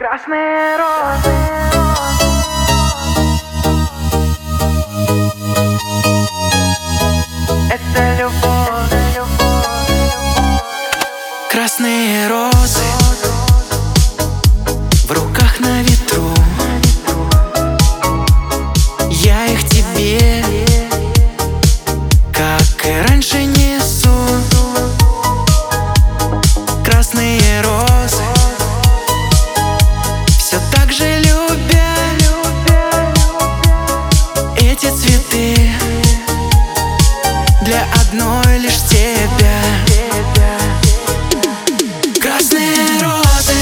Красные розы. Это любовь. Красные розы в руках на ветру. Я их тебе, как и раньше, несу. Красные розы, все так же любя эти цветы для одной лишь тебя. Красные розы,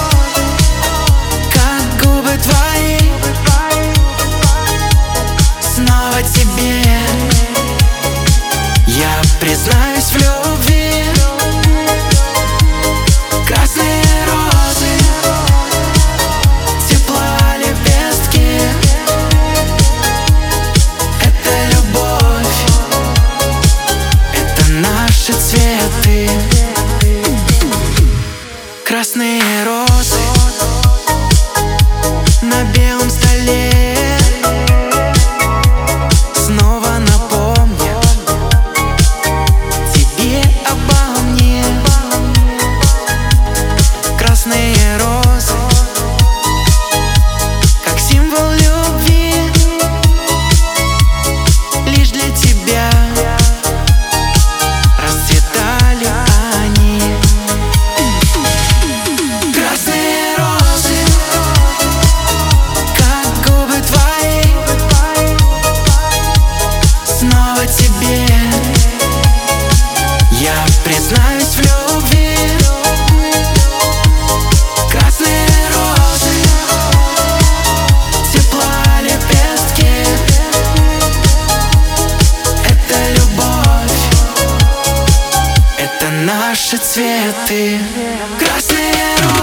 как губы твои, снова тебе я признаюсь в любви. Красные розы, тепла лепестки, это любовь, это наши цветы. Красные розы на белом столе снова напомнят тебе обо мне. Красные розы, как символ любви, лишь для тебя расцветали они. Красные розы, как губы твои, снова тебе я признаюсь в любви. Красные розы, тепла лепестки, это любовь, это наши цветы. Красные розы.